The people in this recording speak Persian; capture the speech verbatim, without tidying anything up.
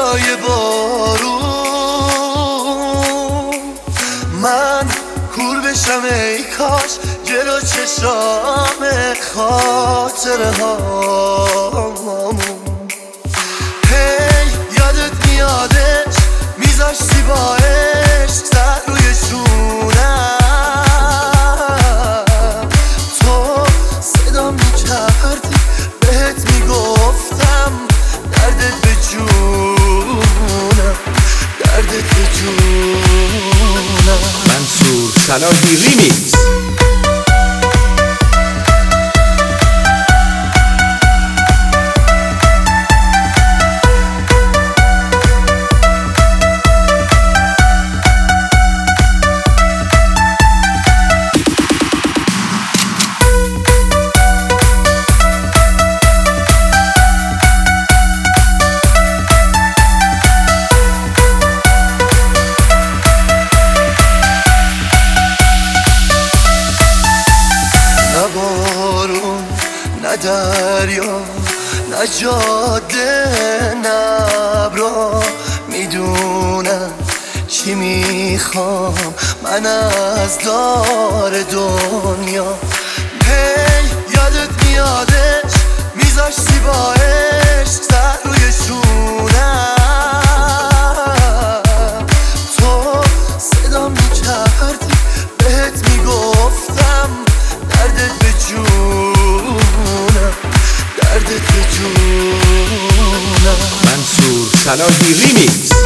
صدای بارون من کور بشم ای کاش جلو چشام خاطره هامون هی یادت میادش میذاشتی با عشق سر روی جونم تو صدا میکردی بهت میگفتم دردت به جونم دردت به جونم. منصور صلاحی ریمیکس. نه بارون نه دریا نه جاده نه ابرا میدونم چی میخوام من از دار دنیا هی یادت میادش میذاشتی با عشق سر روی جونم تو صدا میکردی بهت میگفتم دردت به جونم دردت به جونم. منصور صلاحی ریمیکس.